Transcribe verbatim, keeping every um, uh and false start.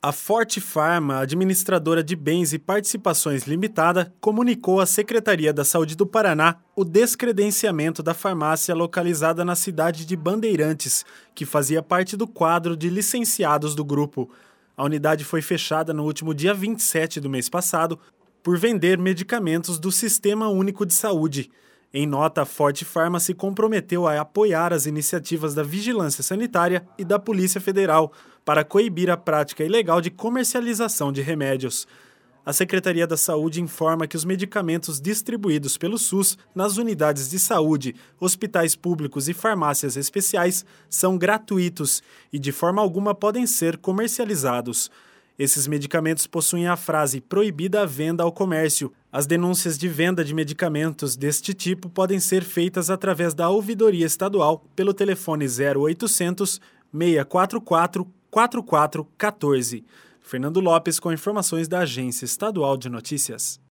A Forte Pharma, administradora de bens e participações limitada, comunicou à Secretaria da Saúde do Paraná o descredenciamento da farmácia localizada na cidade de Bandeirantes, que fazia parte do quadro de licenciados do grupo. A unidade foi fechada no último dia vinte e sete do mês passado por vender medicamentos do Sistema Único de Saúde. Em nota, a Forte Pharma se comprometeu a apoiar as iniciativas da Vigilância Sanitária e da Polícia Federal para coibir a prática ilegal de comercialização de remédios. A Secretaria da Saúde informa que os medicamentos distribuídos pelo SUS nas unidades de saúde, hospitais públicos e farmácias especiais são gratuitos e de forma alguma podem ser comercializados. Esses medicamentos possuem a frase "proibida a venda ao comércio". As denúncias de venda de medicamentos deste tipo podem ser feitas através da Ouvidoria Estadual pelo telefone zero oitocentos, seis quatro quatro, quatro quatro um quatro. Fernando Lopes com informações da Agência Estadual de Notícias.